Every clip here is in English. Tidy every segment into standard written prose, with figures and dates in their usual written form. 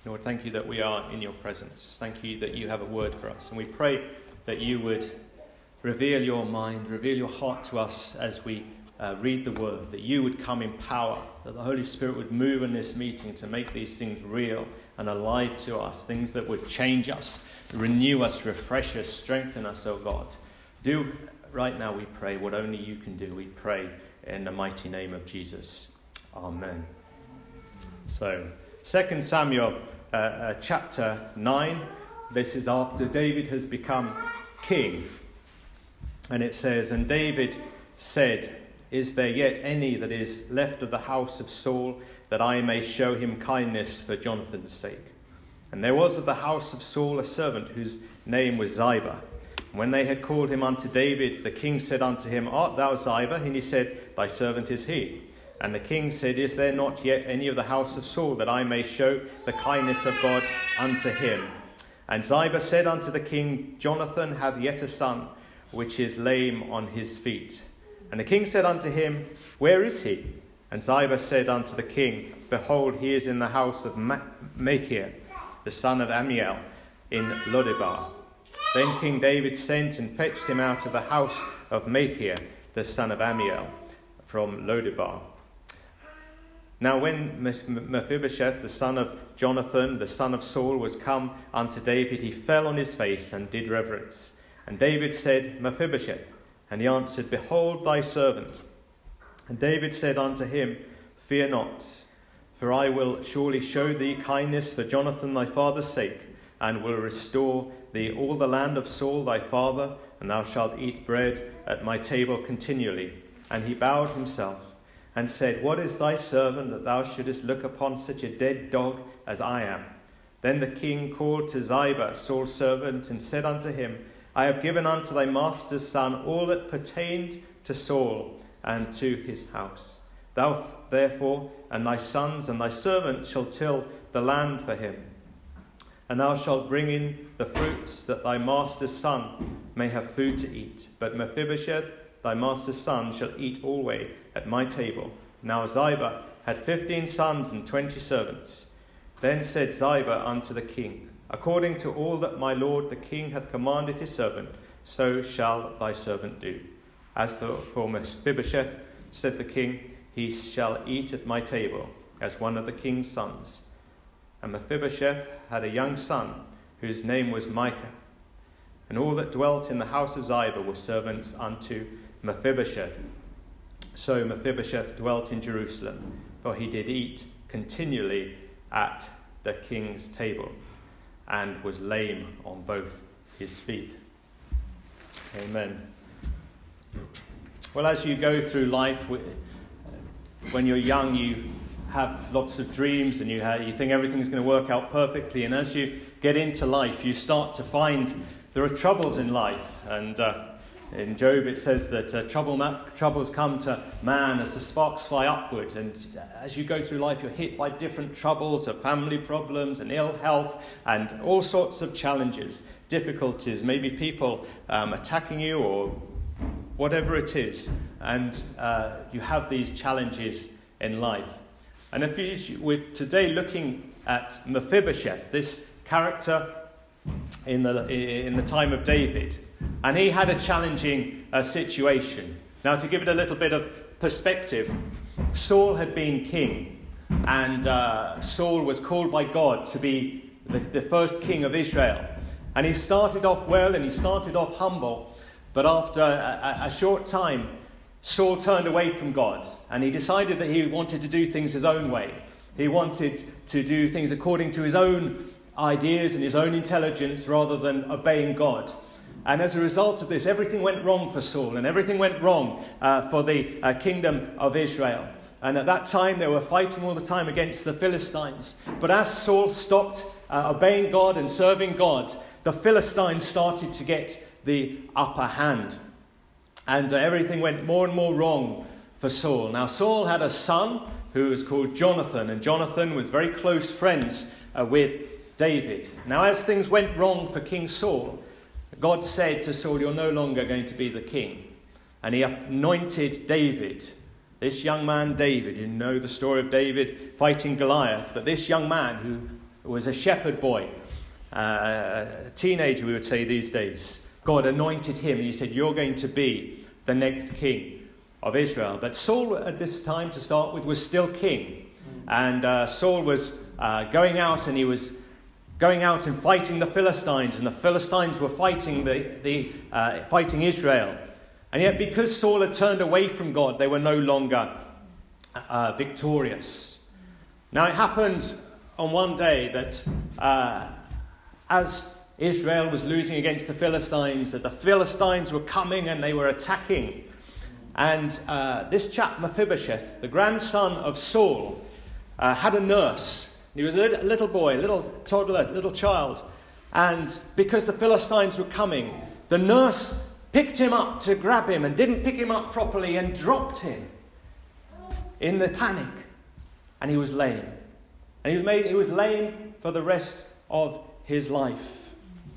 Lord, thank you that we are in your presence. Thank you that you have a word for us. And we pray that you would reveal your mind, reveal your heart to us as we read the word, that you would come in power, that the Holy Spirit would move in this meeting to make these things real and alive to us, things that would change us, renew us, refresh us, strengthen us, oh God. Do right now, we pray, what only you can do. We pray in the mighty name of Jesus. Amen. So, 2 Samuel chapter 9, this is after David has become king. And it says, "And David said, 'Is there yet any that is left of the house of Saul, that I may show him kindness for Jonathan's sake?' And there was of the house of Saul a servant whose name was Ziba. And when they had called him unto David, the king said unto him, 'Art thou Ziba?' And he said, 'Thy servant is he.' And the king said, 'Is there not yet any of the house of Saul, that I may show the kindness of God unto him?' And Ziba said unto the king, 'Jonathan hath yet a son, which is lame on his feet.' And the king said unto him, 'Where is he?' And Ziba said unto the king, 'Behold, he is in the house of Machir, the son of Ammiel, in Lodebar.' Then King David sent and fetched him out of the house of Machir, the son of Ammiel, from Lodebar. Now when Mephibosheth, the son of Jonathan, the son of Saul, was come unto David, he fell on his face and did reverence. And David said, 'Mephibosheth.' And he answered, 'Behold thy servant.' And David said unto him, 'Fear not, for I will surely show thee kindness for Jonathan thy father's sake, and will restore thee all the land of Saul thy father, and thou shalt eat bread at my table continually.' And he bowed himself and said, 'What is thy servant, that thou shouldest look upon such a dead dog as I am?' Then the king called to Ziba, Saul's servant, and said unto him, 'I have given unto thy master's son all that pertained to Saul and to his house. Thou therefore and thy sons and thy servants shall till the land for him. And thou shalt bring in the fruits, that thy master's son may have food to eat. But Mephibosheth, thy master's son, shall eat always at my table.' Now Ziba had 15 sons and 20 servants. Then said Ziba unto the king, 'According to all that my lord the king hath commanded his servant, so shall thy servant do. As for Mephibosheth, said the king, he shall eat at my table as one of the king's sons.' And Mephibosheth had a young son, whose name was Micah. And all that dwelt in the house of Ziba were servants unto Mephibosheth. So Mephibosheth dwelt in Jerusalem, for he did eat continually at the king's table, and was lame on both his feet." Amen. Well, as you go through life, when you're young, you have lots of dreams, and you think everything's going to work out perfectly. And as you get into life, you start to find there are troubles in life. And in Job it says that troubles come to man as the sparks fly upward. And as you go through life, you're hit by different troubles of family problems and ill health and all sorts of challenges, difficulties, maybe people attacking you or whatever it is. And you have these challenges in life. And we're today looking at Mephibosheth, this character in the time of David. And he had a challenging situation. Now, to give it a little bit of perspective, Saul had been king, and Saul was called by God to be the first king of Israel. And he started off well, and he started off humble. But after a short time, Saul turned away from God, and he decided that he wanted to do things his own way. He wanted to do things according to his own ideas and his own intelligence rather than obeying God. And as a result of this, everything went wrong for Saul, and everything went wrong for the kingdom of Israel. And at that time, they were fighting all the time against the Philistines. But as Saul stopped obeying God and serving God, the Philistines started to get the upper hand. And everything went more and more wrong for Saul. Now, Saul had a son who was called Jonathan, and Jonathan was very close friends with David. Now, as things went wrong for King Saul, God said to Saul, "You're no longer going to be the king." And he anointed David, this young man David. You know the story of David fighting Goliath. But this young man, who was a shepherd boy, a teenager we would say these days. God anointed him and he said, you're going to be the next king of Israel. But Saul at this time, to start with, was still king. And Saul was going out, and he was going out and fighting the Philistines, and the Philistines were fighting fighting Israel. And yet because Saul had turned away from God, they were no longer victorious. Now it happened on one day that as Israel was losing against the Philistines, that the Philistines were coming and they were attacking. And this chap Mephibosheth, the grandson of Saul, had a nurse. He was a little boy, a little toddler, little child. And because the Philistines were coming, the nurse picked him up to grab him and didn't pick him up properly and dropped him in the panic. And he was lame. And he was lame for the rest of his life.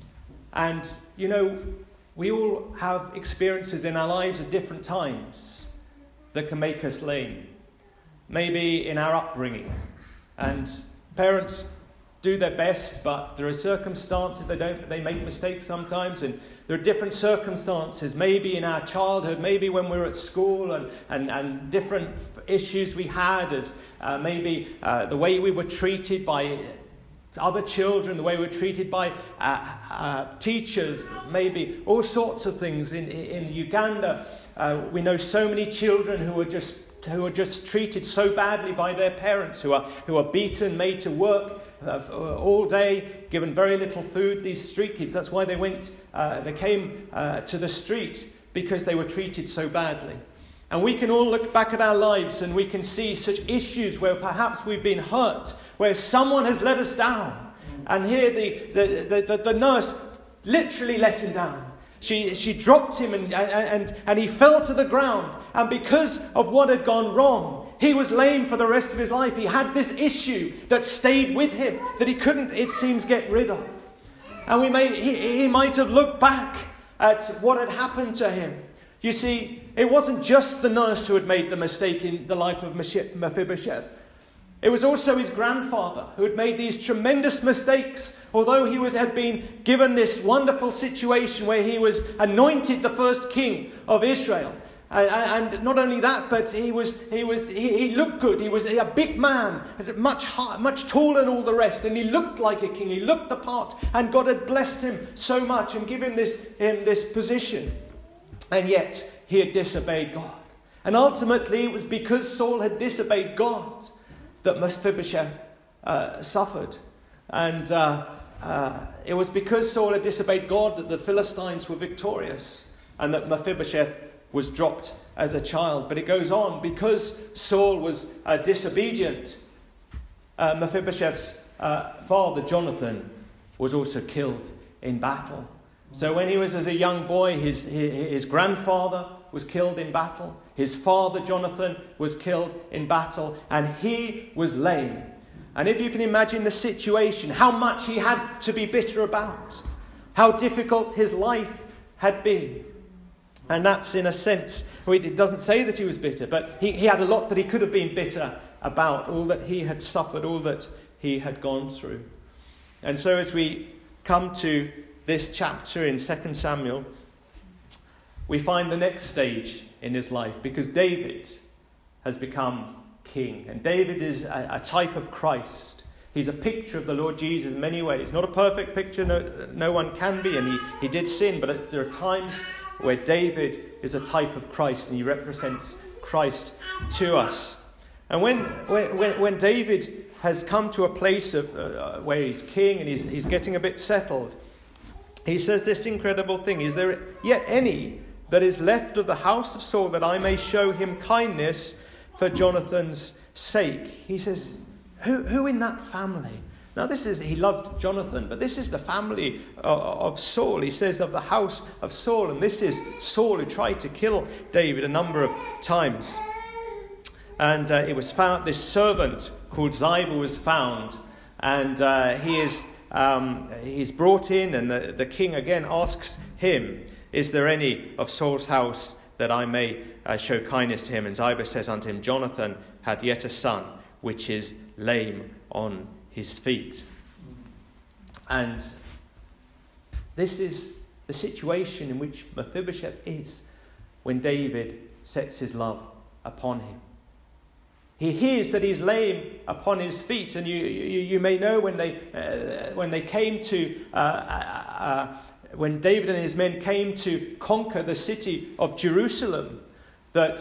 And, you know, we all have experiences in our lives at different times that can make us lame. Maybe in our upbringing. And parents do their best, but there are circumstances they make mistakes sometimes, and there are different circumstances, maybe in our childhood, maybe when we were at school, and different issues we had, as maybe the way we were treated by other children, the way we were treated by teachers, maybe all sorts of things. In Uganda, we know so many children who are just treated so badly by their parents, who are beaten, made to work all day, given very little food. These street kids, that's why they came to the street, because they were treated so badly. And we can all look back at our lives and we can see such issues where perhaps we've been hurt, where someone has let us down. And here the nurse literally let him down. She dropped him and he fell to the ground. And because of what had gone wrong, he was lame for the rest of his life. He had this issue that stayed with him that he couldn't, it seems, get rid of. And he might have looked back at what had happened to him. You see, it wasn't just the nurse who had made the mistake in the life of Mephibosheth. It was also his grandfather who had made these tremendous mistakes. Although he had been given this wonderful situation where he was anointed the first king of Israel. And not only that, but he looked good. He was a big man, much taller than all the rest, and he looked like a king. He looked the part, and God had blessed him so much and given him this position. And yet he had disobeyed God. And ultimately it was because Saul had disobeyed God that Mephibosheth suffered. And it was because Saul had disobeyed God that the Philistines were victorious, and that Mephibosheth was dropped as a child. But it goes on, because Saul was disobedient, Mephibosheth's father Jonathan was also killed in battle. So when he was as a young boy, his grandfather was killed in battle. His father Jonathan was killed in battle, and he was lame. And if you can imagine the situation, how much he had to be bitter about, how difficult his life had been. And that's, in a sense, it doesn't say that he was bitter, but he had a lot that he could have been bitter about, all that he had suffered, all that he had gone through. And so as we come to this chapter in 2 Samuel, we find the next stage in his life, because David has become king. And David is a type of Christ. He's a picture of the Lord Jesus in many ways. Not a perfect picture, no one can be, and he did sin, but there are times where David is a type of Christ, and he represents Christ to us. And when David has come to a place of where he's king and he's getting a bit settled, he says this incredible thing: is there yet any that is left of the house of Saul, that I may show him kindness for Jonathan's sake? He says, who in that family? Now he loved Jonathan, but this is the family of Saul. He says of the house of Saul, and this is Saul who tried to kill David a number of times. And it was found, this servant called Ziba was found, and he's brought in, and the king again asks him, is there any of Saul's house that I may show kindness to him? And Ziba says unto him, Jonathan hath yet a son, which is lame on his feet. And this is the situation in which Mephibosheth is when David sets his love upon him. He hears that he's lame upon his feet, and you may know when they came to when David and his men came to conquer the city of Jerusalem, that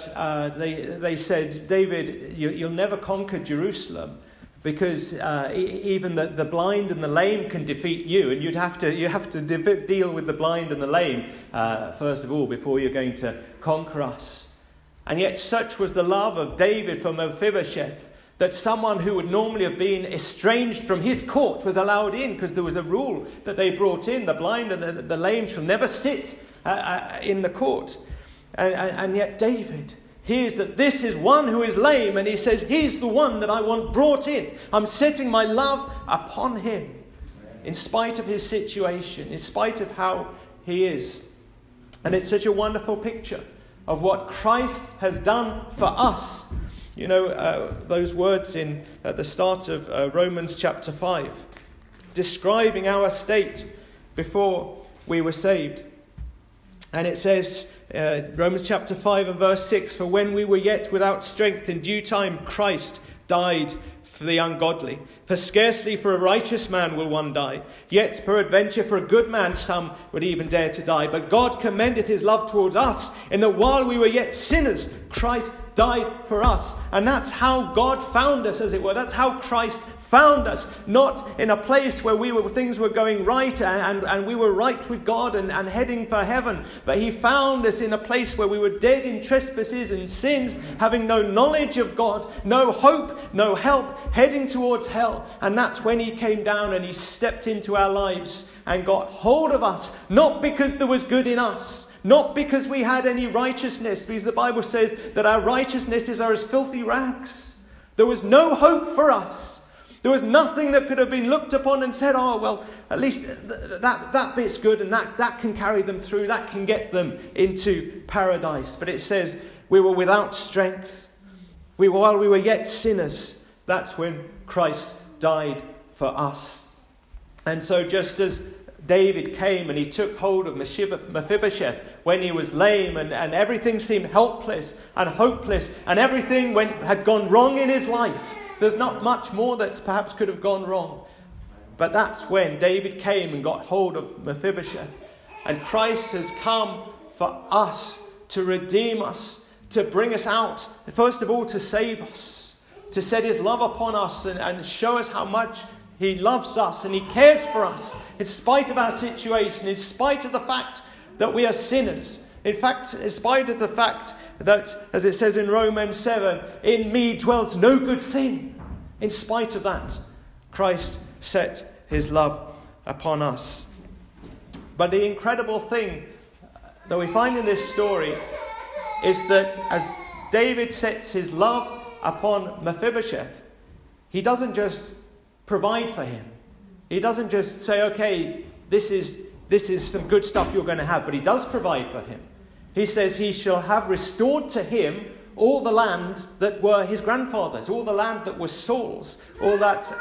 they said, David, you'll never conquer Jerusalem, because even the blind and the lame can defeat you, and you have to deal with the blind and the lame first of all before you're going to conquer us. And yet such was the love of David for Mephibosheth that someone who would normally have been estranged from his court was allowed in, because there was a rule that they brought in: the blind and the lame shall never sit in the court. And yet David hears that this is one who is lame, and he says, he's the one that I want brought in. I'm setting my love upon him, in spite of his situation, in spite of how he is. And it's such a wonderful picture of what Christ has done for us. You know, those words at the start of Romans chapter 5, describing our state before we were saved. And it says, Romans chapter 5 and verse 6, for when we were yet without strength, in due time Christ died for the ungodly. For scarcely for a righteous man will one die, yet peradventure for a good man some would even dare to die. But God commendeth his love towards us, in that while we were yet sinners, Christ died for us. And that's how God found us, as it were. That's how Christ found us, not in a place where things were going right and we were right with God and heading for heaven, but he found us in a place where we were dead in trespasses and sins, having no knowledge of God, no hope, no help, heading towards hell. And that's when he came down and he stepped into our lives and got hold of us, not because there was good in us, not because we had any righteousness, because the Bible says that our righteousnesses are as filthy rags. There was no hope for us. There was nothing that could have been looked upon and said, oh, well, at least that bit's good, and that can carry them through, that can get them into paradise. But it says we were without strength. While we were yet sinners, that's when Christ died for us. And so just as David came and he took hold of Mephibosheth when he was lame and everything seemed helpless and hopeless and everything had gone wrong in his life, there's not much more that perhaps could have gone wrong. But that's when David came and got hold of Mephibosheth. And Christ has come for us, to redeem us, to bring us out. First of all, to save us, to set his love upon us and show us how much he loves us and he cares for us, in spite of our situation, in spite of the fact that we are sinners. In fact, in spite of the fact that, as it says in Romans 7, in me dwells no good thing. In spite of that, Christ set his love upon us. But the incredible thing that we find in this story is that as David sets his love upon Mephibosheth, he doesn't just provide for him. He doesn't just say, okay, this is some good stuff you're going to have, but he does provide for him. He says he shall have restored to him all the land that were his grandfather's, all the land that was Saul's, all that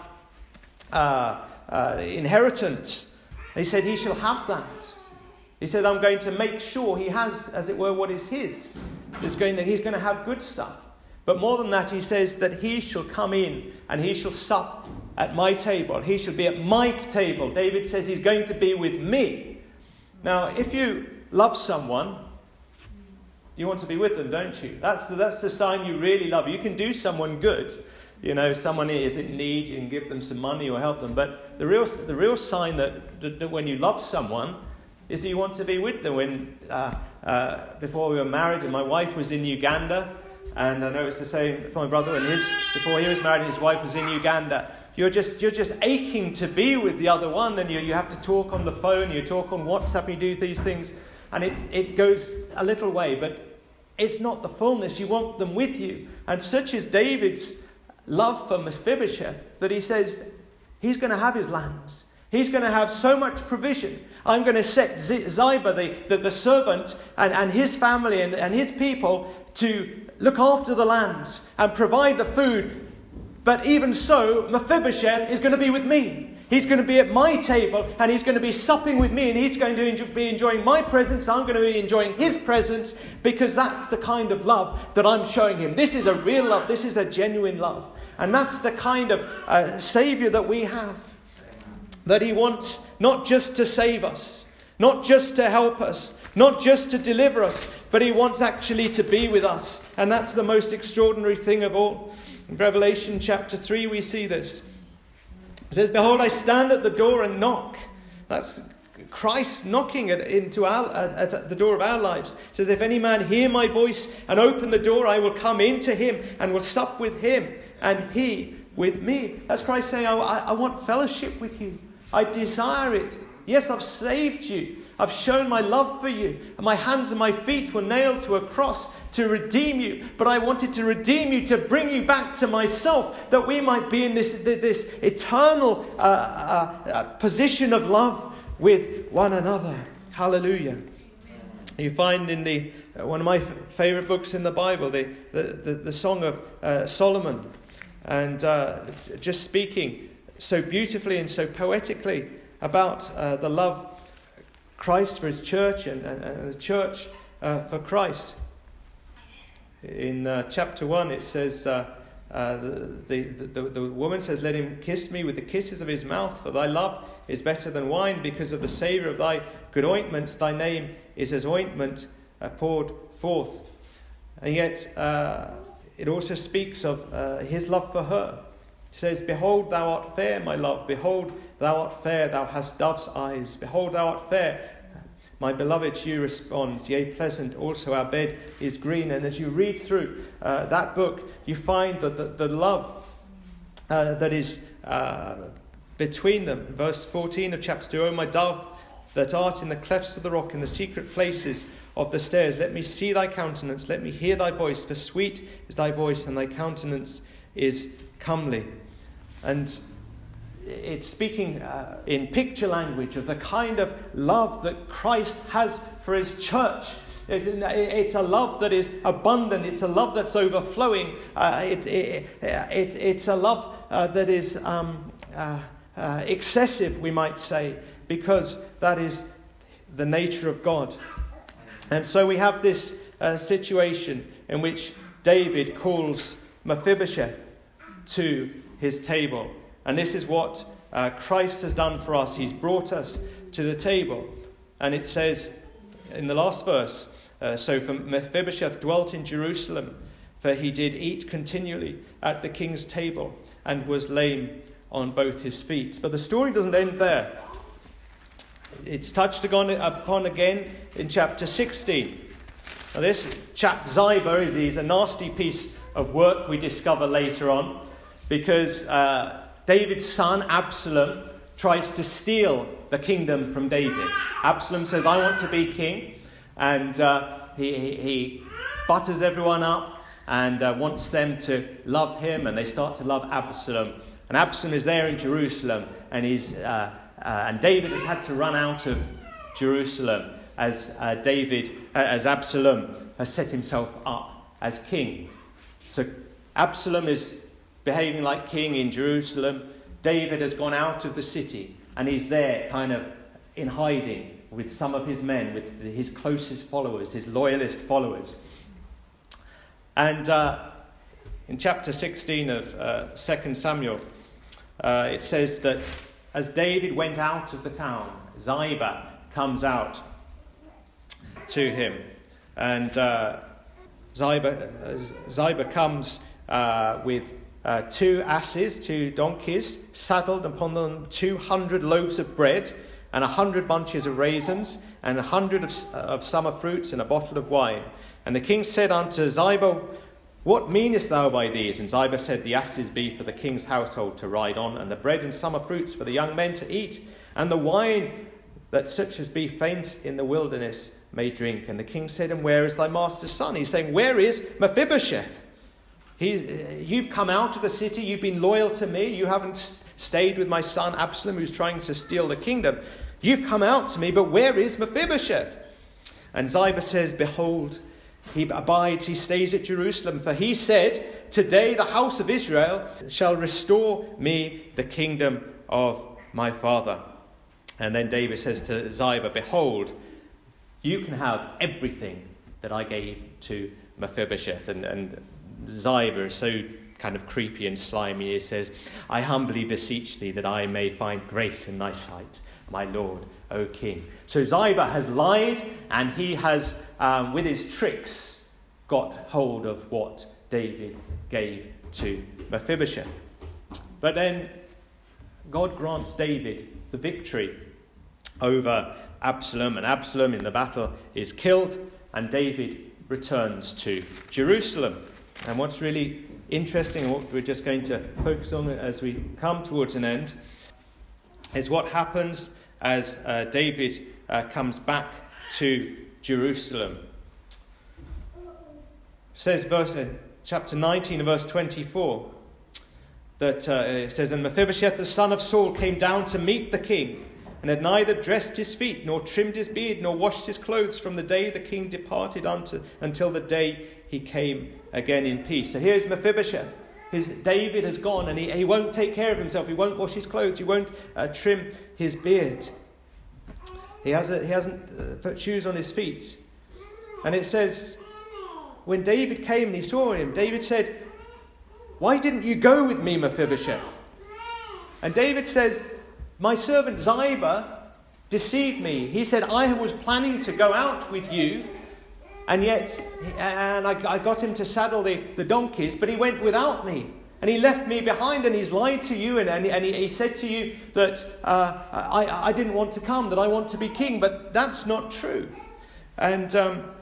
inheritance. He said he shall have that. He said, I'm going to make sure he has, as it were, what is his. He's going to have good stuff. But more than that, he says that he shall come in and he shall sup at my table. He shall be at my table. David says he's going to be with me. Now, if you love someone, you want to be with them, don't you? That's the sign you really love. You can do someone good. You know, someone is in need, you can give them some money or help them. But the real sign that when you love someone is that you want to be with them. When before we were married and my wife was in Uganda, and I know it's the same for my brother, before he was married, his wife was in Uganda. You're just aching to be with the other one, and you have to talk on the phone, you talk on WhatsApp, you do these things, and it goes a little way, but it's not the fullness. You want them with you. And such is David's love for Mephibosheth that he says he's going to have his lands. He's going to have so much provision. I'm going to set Ziba, the servant, and his family and his people to look after the lands and provide the food. But even so, Mephibosheth is going to be with me. He's going to be at my table, and he's going to be supping with me, and he's going to be enjoying my presence. I'm going to be enjoying his presence, because that's the kind of love that I'm showing him. This is a real love. This is a genuine love. And that's the kind of Saviour that we have. That he wants not just to save us, not just to help us, not just to deliver us, but he wants actually to be with us. And that's the most extraordinary thing of all. In Revelation chapter 3 we see this. It says, "Behold, I stand at the door and knock." That's Christ knocking at the door of our lives. It says, "If any man hear my voice and open the door, I will come into him and will sup with him and he with me." That's Christ saying, I want fellowship with you. I desire it. Yes, I've saved you. I've shown my love for you. And my hands and my feet were nailed to a cross to redeem you. But I wanted to redeem you, to bring you back to myself, that we might be in this eternal position of love with one another. Hallelujah. You find in one of my favourite books in the Bible, the Song of Solomon, and just speaking so beautifully and so poetically about the love Christ for his church and the church for Christ. In chapter 1 it says, the woman says, "Let him kiss me with the kisses of his mouth, for thy love is better than wine, because of the savour of thy good ointments. Thy name is as ointment poured forth." And yet it also speaks of his love for her. It says, "Behold, thou art fair, my love. Behold, thou art fair. Thou hast dove's eyes. Behold, thou art fair. My beloved," she responds, "yea, pleasant also our bed is green." And as you read through that book, you find that the love that is between them. Verse 14 of chapter 2, "O my dove, that art in the clefts of the rock, in the secret places of the stairs, let me see thy countenance, let me hear thy voice, for sweet is thy voice, and thy countenance is comely." And it's speaking in picture language of the kind of love that Christ has for his church. It's a love that is abundant. It's a love that's overflowing. It's a love that is excessive, we might say, because that is the nature of God. And so we have this situation in which David calls Mephibosheth to his table. And this is what Christ has done for us. He's brought us to the table. And it says in the last verse, "So for Mephibosheth dwelt in Jerusalem, for he did eat continually at the king's table, and was lame on both his feet." But the story doesn't end there. It's touched upon again in chapter 16. Now this chap Ziba is a nasty piece of work, we discover later on, because David's son Absalom tries to steal the kingdom from David. Absalom says, "I want to be king," and he butters everyone up and wants them to love him, and they start to love Absalom. And Absalom is there in Jerusalem, and and David has had to run out of Jerusalem as Absalom has set himself up as king. So Absalom is behaving like king in Jerusalem. David has gone out of the city, and he's there kind of in hiding with some of his men, with his closest followers, his loyalist followers. And in chapter 16 of 2 Samuel, it says that as David went out of the town, Ziba comes out to him. And Ziba comes with 2 asses, 2 donkeys, saddled upon them 200 loaves of bread, and 100 bunches of raisins, and 100 of summer fruits, and a bottle of wine. And the king said unto Ziba, "What meanest thou by these?" And Ziba said, "The asses be for the king's household to ride on, and the bread and summer fruits for the young men to eat, and the wine that such as be faint in the wilderness may drink." And the king said, "And where is thy master's son?" He's saying, "Where is Mephibosheth? You've come out of the city, you've been loyal to me, you haven't stayed with my son Absalom, who's trying to steal the kingdom. You've come out to me, but where is Mephibosheth?" And Ziba says, "Behold, he abides, he stays at Jerusalem. For he said, Today the house of Israel shall restore me the kingdom of my father. And then David says to Ziba, behold, you can have everything that I gave to Mephibosheth. And Ziba is so kind of creepy and slimy. He says, I humbly beseech thee that I may find grace in thy sight, my lord, O king. So Ziba has lied, and he has, with his tricks, got hold of what David gave to Mephibosheth. But then God grants David the victory over Absalom, and Absalom in the battle is killed, and David returns to Jerusalem. And what's really interesting, and what we're just going to focus on as we come towards an end, is what happens as David comes back to Jerusalem. It says chapter 19 verse 24 that it says, and Mephibosheth the son of Saul came down to meet the king, and had neither dressed his feet, nor trimmed his beard, nor washed his clothes from the day the king departed until the day he came again in peace. So here's Mephibosheth. David has gone, and he won't take care of himself. He won't wash his clothes. He won't trim his beard. He hasn't put shoes on his feet. And it says, when David came and he saw him, David said, why didn't you go with me, Mephibosheth? And David says, my servant Ziba deceived me. He said, I was planning to go out with you, and I got him to saddle the donkeys, but he went without me. And he left me behind, and he's lied to you, and he said to you that I didn't want to come, that I want to be king, but that's not true. And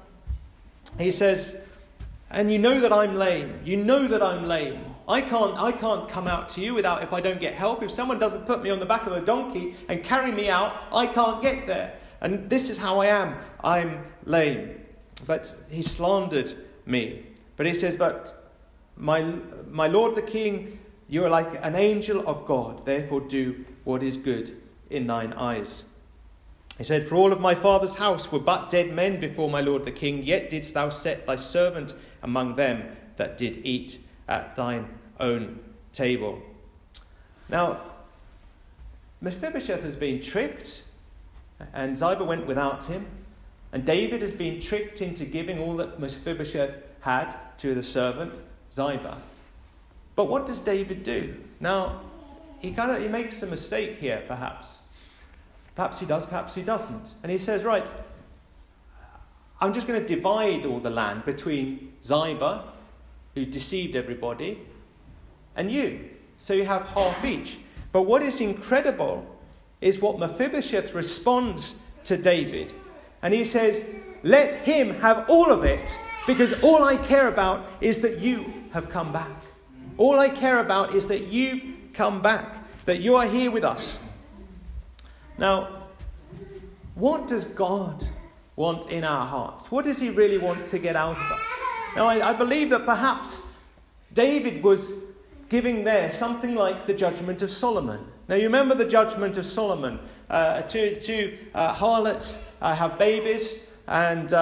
he says, and you know that I'm lame. You know that I'm lame. I can't come out to you if I don't get help. If someone doesn't put me on the back of a donkey and carry me out, I can't get there. And this is how I am. I'm lame. But he slandered me. But he says, but my lord the king, you are like an angel of God. Therefore do what is good in thine eyes. He said, for all of my father's house were but dead men before my lord the king, yet didst thou set thy servant among them that did eat at thine own table. Now, Mephibosheth has been tricked, and Ziba went without him, and David has been tricked into giving all that Mephibosheth had to the servant Ziba. But what does David do? Now, he makes a mistake here, perhaps. Perhaps he does, perhaps he doesn't. And he says, right, I'm just going to divide all the land between Ziba, who deceived everybody, and you. So you have half each. But what is incredible is what Mephibosheth responds to David. And he says, let him have all of it, because all I care about is that you have come back. All I care about is that you've come back, that you are here with us. Now, what does God want in our hearts? What does he really want to get out of us? Now, I believe that perhaps David was giving there something like the judgment of Solomon. Now, you remember the judgment of Solomon. Two harlots have babies, and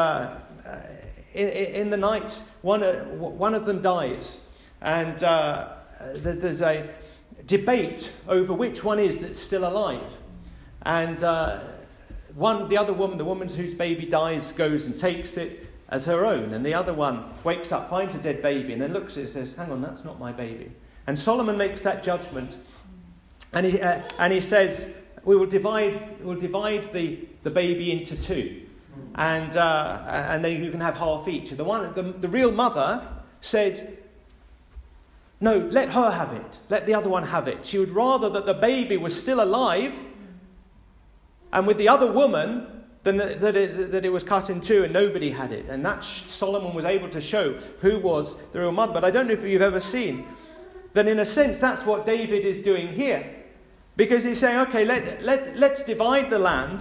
in the night, one of them dies. And there's a debate over which one is that's still alive. And the other woman, the woman whose baby dies, goes and takes it as her own. And the other one wakes up, finds a dead baby, and then looks at it and says, hang on, that's not my baby. And Solomon makes that judgment. And he says, we will divide the baby into two. And then you can have half each. And the real mother said, no, let her have it. Let the other one have it. She would rather that the baby was still alive and with the other woman than that it was cut in two and nobody had it. And that Solomon was able to show who was the real mother. But I don't know if you've ever seen that in a sense that's what David is doing here. Because he's saying, okay, let's divide the land.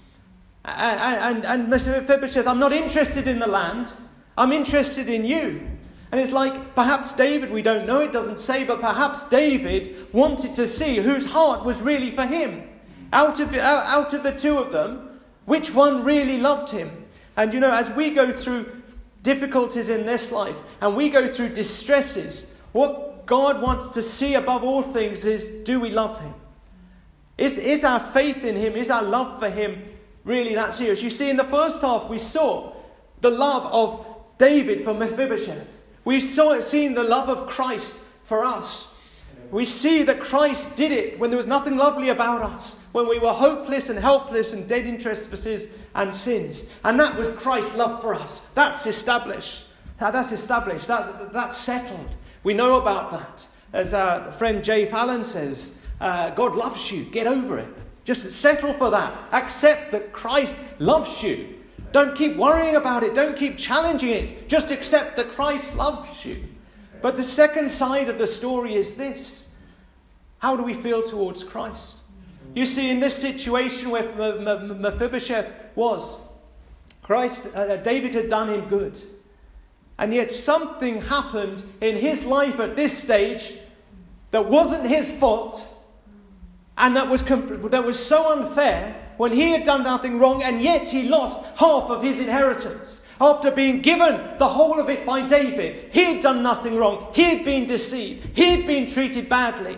And Mephibosheth, I'm not interested in the land. I'm interested in you. And it's like, perhaps David, we don't know, it doesn't say, but perhaps David wanted to see whose heart was really for him. Out of the two of them, which one really loved him? And as we go through difficulties in this life, and we go through distresses, what God wants to see above all things is, do we love him? Is our faith in him, is our love for him really that serious? You see, in the first half, we saw the love of David for Mephibosheth. We've seen the love of Christ for us. We see that Christ did it when there was nothing lovely about us, when we were hopeless and helpless and dead in trespasses and sins. And that was Christ's love for us. That's established. That's established. That's settled. We know about that. As our friend Jay Fallon says, God loves you. Get over it. Just settle for that. Accept that Christ loves you. Don't keep worrying about it. Don't keep challenging it. Just accept that Christ loves you. But the second side of the story is this. How do we feel towards Christ? You see, in this situation where Mephibosheth was, David had done him good. And yet something happened in his life at this stage that wasn't his fault. And that was so unfair when he had done nothing wrong, and yet he lost half of his inheritance. After being given the whole of it by David, he had done nothing wrong. He had been deceived. He had been treated badly.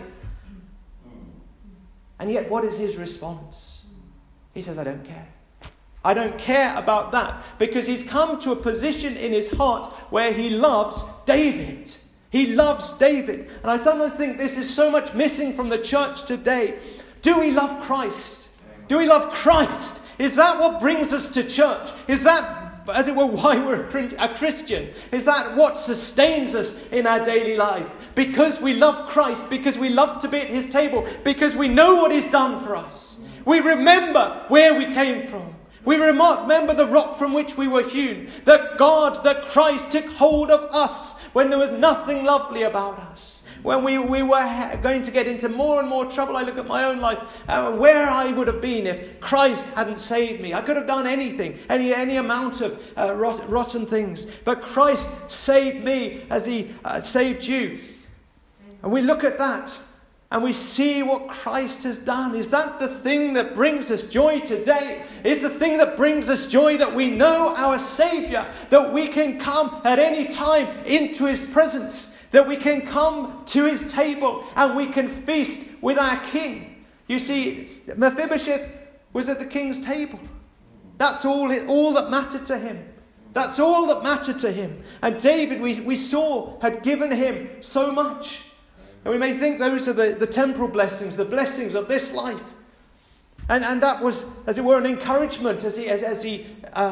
And yet, what is his response? He says, I don't care. I don't care about that, because he's come to a position in his heart where he loves David. He loves David. And I sometimes think this is so much missing from the church today. Do we love Christ? Do we love Christ? Is that what brings us to church? Is that, as it were, why we're a Christian? Is that what sustains us in our daily life? Because we love Christ, because we love to be at his table, because we know what he's done for us. We remember where we came from. We remember the rock from which we were hewn. That God, that Christ took hold of us when there was nothing lovely about us. When we were going to get into more and more trouble. I look at my own life, where I would have been if Christ hadn't saved me. I could have done anything, any amount of rotten things. But Christ saved me as he saved you. And we look at that and we see what Christ has done. Is that the thing that brings us joy today? Is the thing that brings us joy that we know our Saviour, that we can come at any time into his presence, that we can come to his table and we can feast with our King. You see, Mephibosheth was at the king's table. That's all that mattered to him. That's all that mattered to him. And David, we saw, had given him so much. And we may think those are the temporal blessings, the blessings of this life. And that was, as it were, an encouragement as he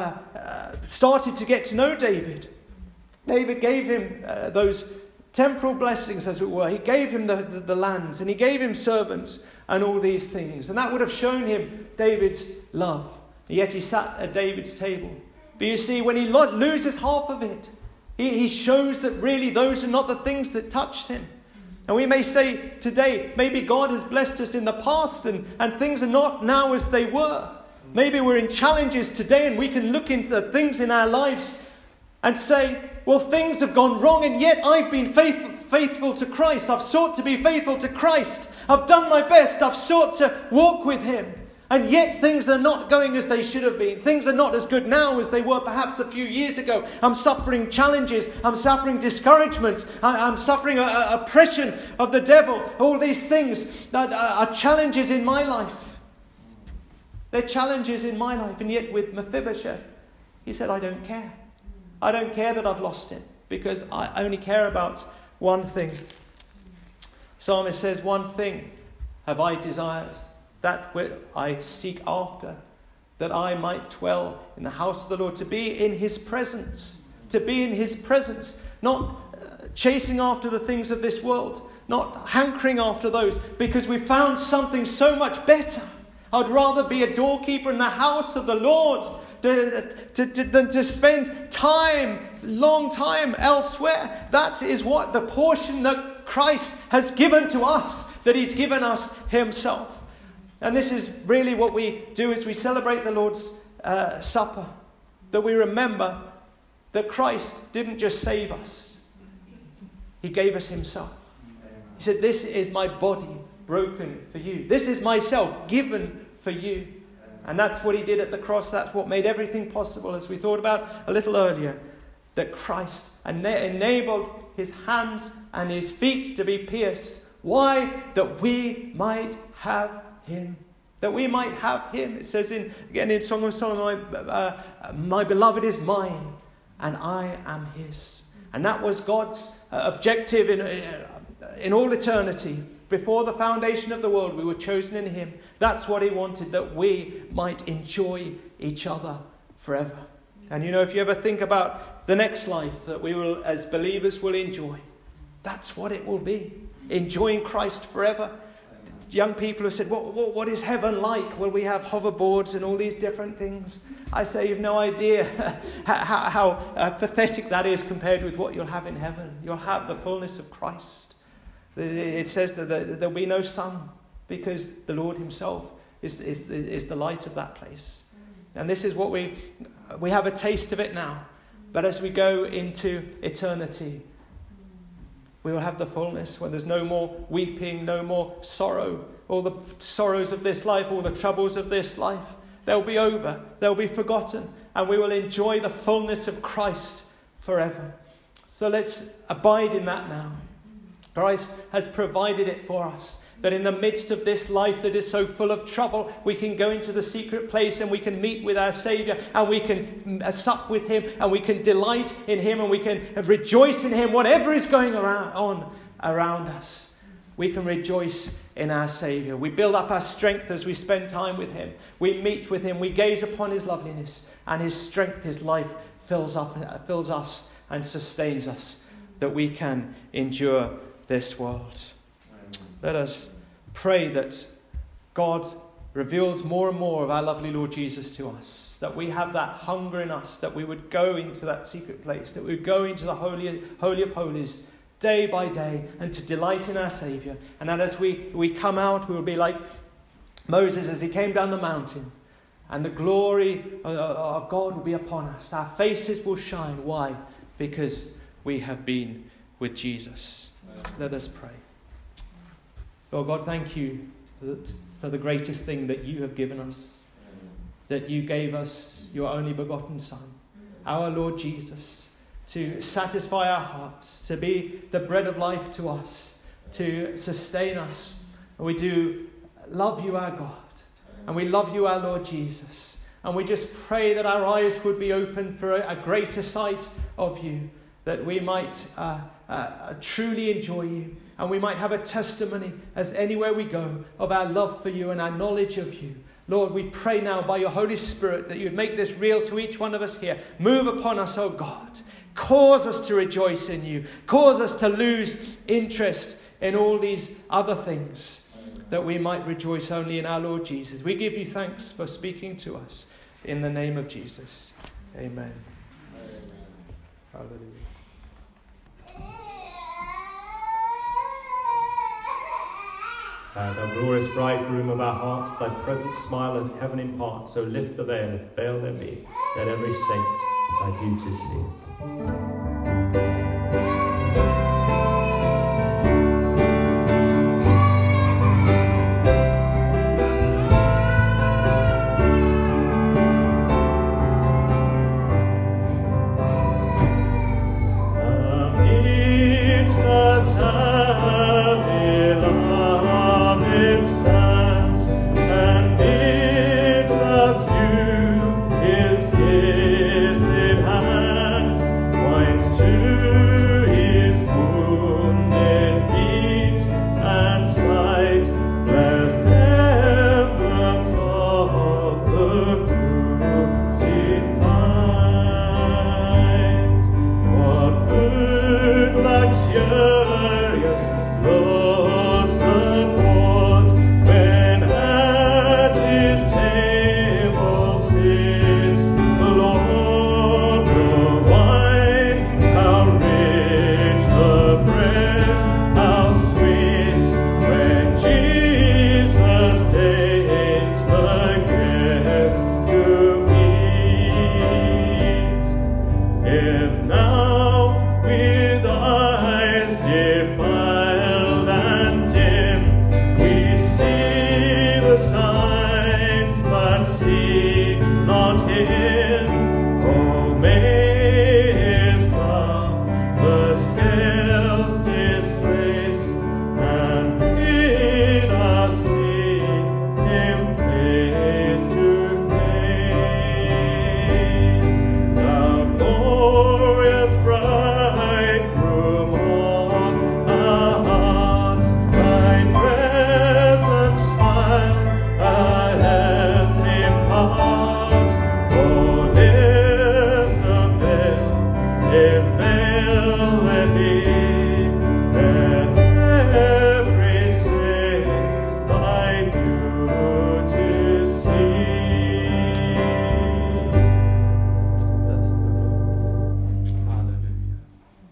started to get to know David. David gave him those temporal blessings, as it were. He gave him the lands, and he gave him servants and all these things. And that would have shown him David's love. Yet he sat at David's table. But you see, when he loses half of it, he shows that really those are not the things that touched him. And we may say today, maybe God has blessed us in the past and things are not now as they were. Maybe we're in challenges today and we can look into things in our lives and say, well, things have gone wrong and yet I've been faithful to Christ. I've sought to be faithful to Christ. I've done my best. I've sought to walk with him. And yet things are not going as they should have been. Things are not as good now as they were perhaps a few years ago. I'm suffering challenges. I'm suffering discouragements. I'm suffering oppression of the devil. All these things that are challenges in my life. They're challenges in my life. And yet with Mephibosheth, he said, I don't care. I don't care that I've lost it, because I only care about one thing. Psalmist says, one thing have I desired, that which I seek after, that I might dwell in the house of the Lord, to be in his presence, not chasing after the things of this world, not hankering after those, because we found something so much better. I'd rather be a doorkeeper in the house of the Lord than to spend long time elsewhere. That is what the portion that Christ has given to us, that he's given us himself. And this is really what we do as we celebrate the Lord's Supper. That we remember that Christ didn't just save us. He gave us himself. He said, this is my body broken for you. This is myself given for you. And that's what he did at the cross. That's what made everything possible, as we thought about a little earlier. That Christ enabled his hands and his feet to be pierced. Why? That we might have him that we might have him. It says again in Song of Solomon, my beloved is mine and I am his. And that was God's objective in all eternity. Before the foundation of the world, we were chosen in him. That's what he wanted, that we might enjoy each other forever. And if you ever think about the next life that we will, as believers, will enjoy, that's what it will be. Enjoying Christ forever. Young people have said, what is heaven like? Well, we have hoverboards and all these different things. I say you've no idea how pathetic that is compared with what you'll have in heaven. You'll have the fullness of Christ. It says that there'll be no sun because the Lord himself is the light of that place. And this is what we have a taste of it now. But as we go into eternity, we will have the fullness when there's no more weeping, no more sorrow. All the sorrows of this life, all the troubles of this life, they'll be over. They'll be forgotten. And we will enjoy the fullness of Christ forever. So let's abide in that now. Christ has provided it for us. That in the midst of this life that is so full of trouble, we can go into the secret place and we can meet with our Saviour and we can sup with him and we can delight in him and we can rejoice in him. Whatever is going on around us, we can rejoice in our Saviour. We build up our strength as we spend time with him. We meet with him. We gaze upon his loveliness and his strength, his life fills us and sustains us that we can endure this world. Let us pray that God reveals more and more of our lovely Lord Jesus to us, that we have that hunger in us, that we would go into that secret place, that we would go into the Holy of Holies day by day and to delight in our Saviour. And that as we come out, we will be like Moses as he came down the mountain, and the glory of God will be upon us. Our faces will shine. Why? Because we have been with Jesus. Let us pray. Lord God, thank you for the greatest thing that you have given us, that you gave us your only begotten Son, our Lord Jesus, to satisfy our hearts, to be the bread of life to us, to sustain us. And we do love you, our God, and we love you, our Lord Jesus. And we just pray that our eyes would be open for a greater sight of you, that we might truly enjoy you. And we might have a testimony as anywhere we go of our love for you and our knowledge of you. Lord, we pray now by your Holy Spirit that you would make this real to each one of us here. Move upon us, O God. Cause us to rejoice in you. Cause us to lose interest in all these other things, that we might rejoice only in our Lord Jesus. We give you thanks for speaking to us. In the name of Jesus. Amen. Hallelujah. Thou glorious bridegroom of our hearts, thy present smile and heaven impart, so lift the veil, if veil there be, let every saint thy beauty see.